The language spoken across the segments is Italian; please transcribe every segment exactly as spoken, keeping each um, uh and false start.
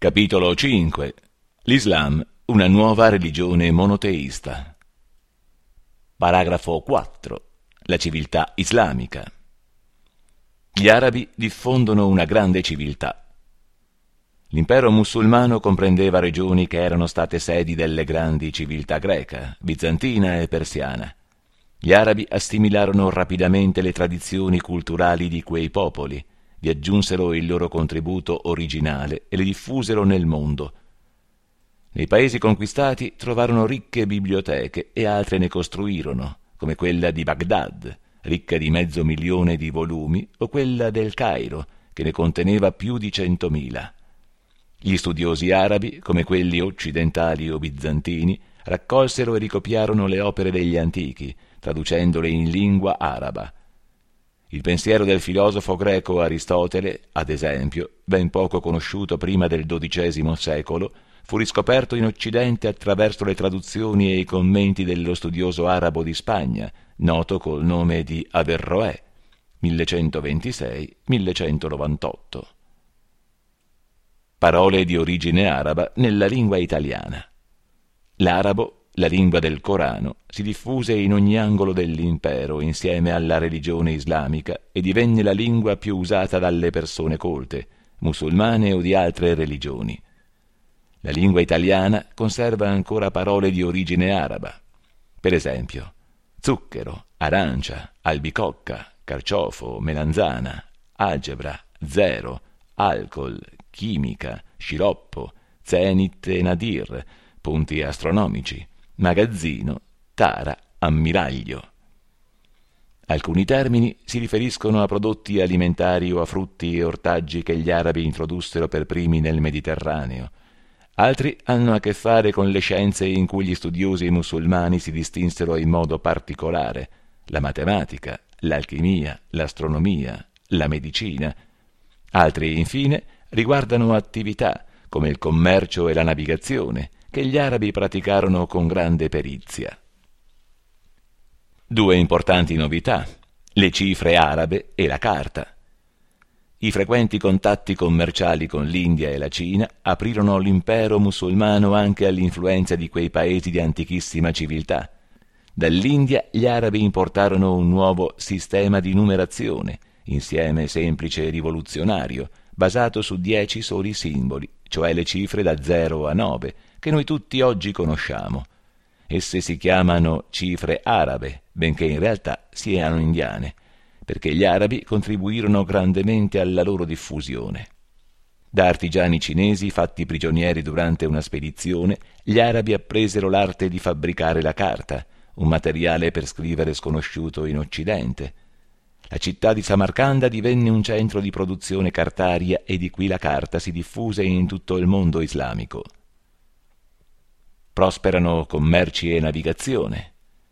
Capitolo cinque. L'Islam, una nuova religione monoteista. Paragrafo quattro. La civiltà islamica. Gli arabi diffondono una grande civiltà. L'impero musulmano comprendeva regioni che erano state sedi delle grandi civiltà greca, bizantina e persiana. Gli arabi assimilarono rapidamente le tradizioni culturali di quei popoli, vi aggiunsero il loro contributo originale e le diffusero nel mondo. Nei paesi conquistati trovarono ricche biblioteche e altre ne costruirono, come quella di Baghdad, ricca di mezzo milione di volumi, o quella del Cairo, che ne conteneva più di centomila. Gli studiosi arabi, come quelli occidentali o bizantini, raccolsero e ricopiarono le opere degli antichi, traducendole in lingua araba. Il pensiero del filosofo greco Aristotele, ad esempio, ben poco conosciuto prima del dodicesimo secolo, fu riscoperto in Occidente attraverso le traduzioni e i commenti dello studioso arabo di Spagna, noto col nome di Averroè, millecentoventisei millecentonovantotto. Parole di origine araba nella lingua italiana. L'arabo, la lingua del Corano, si diffuse in ogni angolo dell'impero insieme alla religione islamica e divenne la lingua più usata dalle persone colte, musulmane o di altre religioni. La lingua italiana conserva ancora parole di origine araba. Per esempio, zucchero, arancia, albicocca, carciofo, melanzana, algebra, zero, alcol, chimica, sciroppo, zenit e nadir, punti astronomici, magazzino, tara, ammiraglio. Alcuni termini si riferiscono a prodotti alimentari o a frutti e ortaggi che gli arabi introdussero per primi nel Mediterraneo. Altri hanno a che fare con le scienze in cui gli studiosi musulmani si distinsero in modo particolare: la matematica, l'alchimia, l'astronomia, la medicina. Altri, infine, riguardano attività come il commercio e la navigazione, che gli arabi praticarono con grande perizia. Due importanti novità: le cifre arabe e la carta. I frequenti contatti commerciali con l'India e la Cina aprirono l'impero musulmano anche all'influenza di quei paesi di antichissima civiltà. Dall'India gli arabi importarono un nuovo sistema di numerazione, insieme semplice e rivoluzionario, basato su dieci soli simboli, cioè le cifre da zero a nove, che noi tutti oggi conosciamo. Esse si chiamano cifre arabe, benché in realtà siano indiane, perché gli arabi contribuirono grandemente alla loro diffusione. Da artigiani cinesi fatti prigionieri durante una spedizione, gli arabi appresero l'arte di fabbricare la carta, un materiale per scrivere sconosciuto in Occidente. La città di Samarcanda divenne un centro di produzione cartaria e di qui la carta si diffuse in tutto il mondo islamico. Prosperano commerci e navigazione.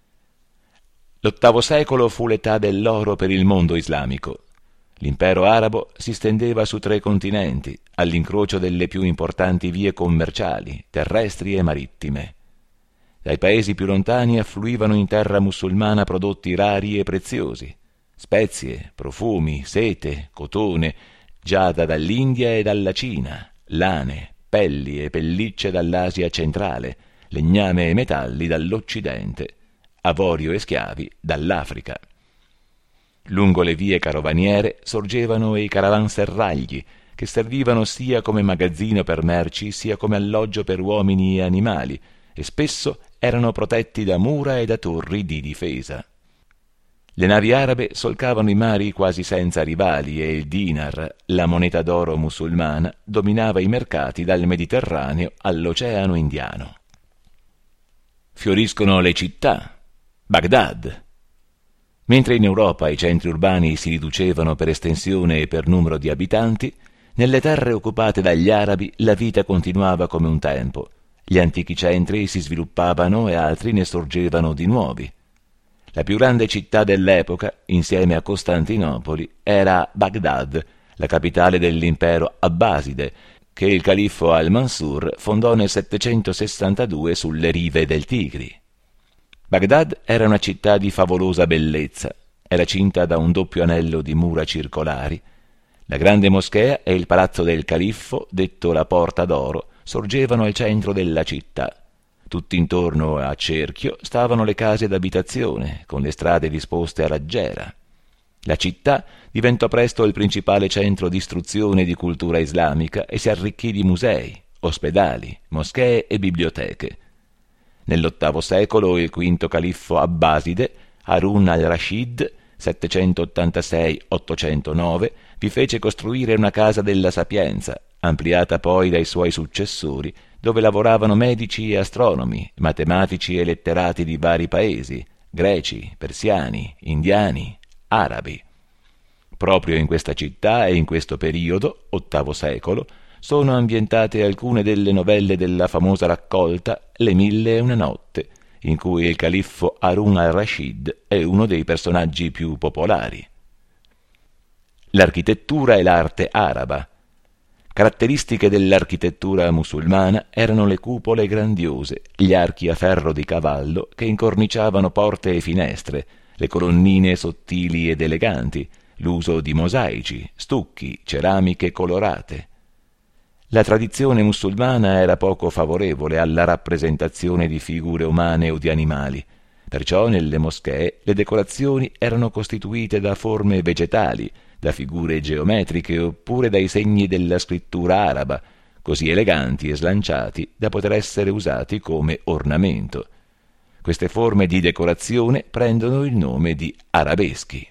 L'ottavo secolo fu l'età dell'oro per il mondo islamico. L'impero arabo si stendeva su tre continenti, all'incrocio delle più importanti vie commerciali, terrestri e marittime. Dai paesi più lontani affluivano in terra musulmana prodotti rari e preziosi: spezie, profumi, sete, cotone, giada dall'India e dalla Cina, lane, pelli e pellicce dall'Asia centrale, legname e metalli dall'Occidente, avorio e schiavi dall'Africa. Lungo le vie carovaniere sorgevano i caravanserragli, che servivano sia come magazzino per merci sia come alloggio per uomini e animali, e spesso erano protetti da mura e da torri di difesa. Le navi arabe solcavano i mari quasi senza rivali e il dinar, la moneta d'oro musulmana, dominava i mercati dal Mediterraneo all'Oceano Indiano. Fioriscono le città. Baghdad. Mentre in Europa i centri urbani si riducevano per estensione e per numero di abitanti, nelle terre occupate dagli arabi la vita continuava come un tempo. Gli antichi centri si sviluppavano e altri ne sorgevano di nuovi. La più grande città dell'epoca, insieme a Costantinopoli, era Baghdad, la capitale dell'impero abbaside, che il califfo al-Mansur fondò nel settecentosessantadue sulle rive del Tigri. Baghdad era una città di favolosa bellezza, era cinta da un doppio anello di mura circolari. La grande moschea e il palazzo del califfo, detto la Porta d'Oro, sorgevano al centro della città. Tutti intorno a cerchio stavano le case d'abitazione, con le strade disposte a raggiera. La città diventò presto il principale centro di istruzione e di cultura islamica e si arricchì di musei, ospedali, moschee e biblioteche. Nell'ottavo secolo il quinto califfo abbaside, Harun al-Rashid, settecentottantasei ottocentonove, vi fece costruire una casa della sapienza, ampliata poi dai suoi successori, dove lavoravano medici e astronomi, matematici e letterati di vari paesi, greci, persiani, indiani, arabi. Proprio in questa città e in questo periodo, ottavo secolo, sono ambientate alcune delle novelle della famosa raccolta Le Mille e una Notte, in cui il califfo Harun al-Rashid è uno dei personaggi più popolari. L'architettura e l'arte araba. Caratteristiche dell'architettura musulmana erano le cupole grandiose, gli archi a ferro di cavallo che incorniciavano porte e finestre, le colonnine sottili ed eleganti, l'uso di mosaici, stucchi, ceramiche colorate. La tradizione musulmana era poco favorevole alla rappresentazione di figure umane o di animali, perciò nelle moschee le decorazioni erano costituite da forme vegetali, da figure geometriche oppure dai segni della scrittura araba, così eleganti e slanciati da poter essere usati come ornamento. Queste forme di decorazione prendono il nome di arabeschi.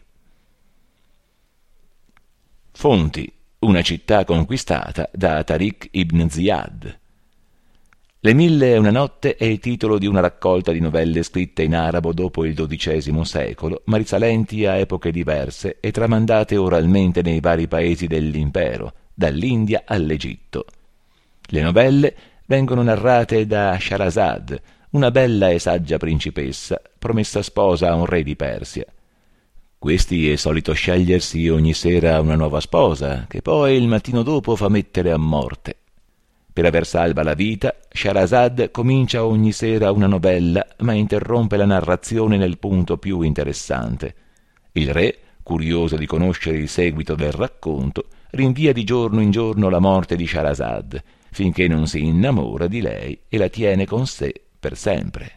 Fonti: una città conquistata da Tariq ibn Ziyad. Le Mille e una Notte è il titolo di una raccolta di novelle scritte in arabo dopo il dodicesimo secolo, ma risalenti a epoche diverse e tramandate oralmente nei vari paesi dell'impero, dall'India all'Egitto. Le novelle vengono narrate da Shahrazad, una bella e saggia principessa, promessa sposa a un re di Persia. Questi è solito scegliersi ogni sera una nuova sposa, che poi il mattino dopo fa mettere a morte. Per aver salva la vita, Shahrazad comincia ogni sera una novella, ma interrompe la narrazione nel punto più interessante. Il re, curioso di conoscere il seguito del racconto, rinvia di giorno in giorno la morte di Shahrazad, finché non si innamora di lei e la tiene con sé per sempre.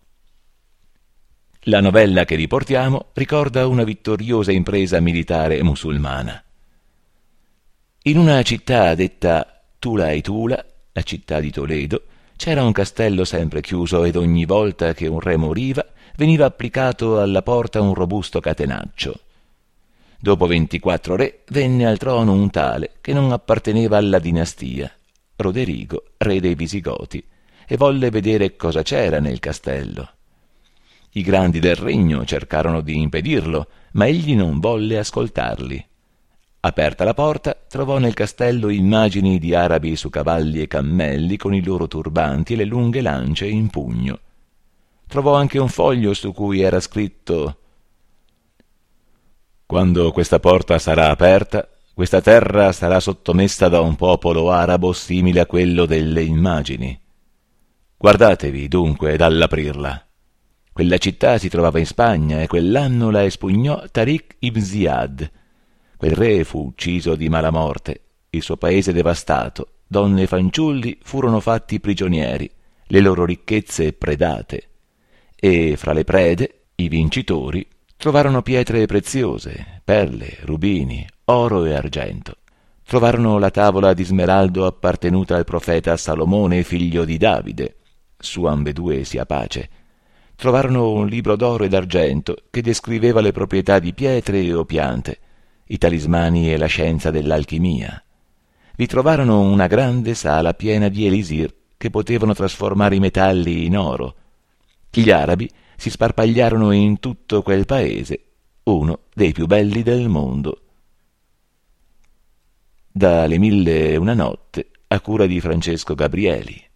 La novella che riportiamo ricorda una vittoriosa impresa militare musulmana. In una città detta Tula e Tula, la città di Toledo, c'era un castello sempre chiuso ed ogni volta che un re moriva veniva applicato alla porta un robusto catenaccio. Dopo ventiquattro re venne al trono un tale che non apparteneva alla dinastia, Roderigo, re dei Visigoti, e volle vedere cosa c'era nel castello. I grandi del regno cercarono di impedirlo, ma egli non volle ascoltarli. Aperta la porta, trovò nel castello immagini di arabi su cavalli e cammelli con i loro turbanti e le lunghe lance in pugno. Trovò anche un foglio su cui era scritto: «Quando questa porta sarà aperta, questa terra sarà sottomessa da un popolo arabo simile a quello delle immagini. Guardatevi dunque dall'aprirla». Quella città si trovava in Spagna e quell'anno la espugnò Tariq ibn Ziyad. Quel re fu ucciso di mala morte, il suo paese devastato, donne e fanciulli furono fatti prigionieri, le loro ricchezze predate, e fra le prede i vincitori trovarono pietre preziose, perle, rubini, oro e argento. Trovarono la tavola di smeraldo appartenuta al profeta Salomone, figlio di Davide, su ambedue sia pace. Trovarono un libro d'oro ed argento che descriveva le proprietà di pietre o piante, i talismani e la scienza dell'alchimia. Vi trovarono una grande sala piena di elisir che potevano trasformare i metalli in oro. Gli arabi si sparpagliarono in tutto quel paese, uno dei più belli del mondo. Da Le Mille e una Notte, a cura di Francesco Gabrieli.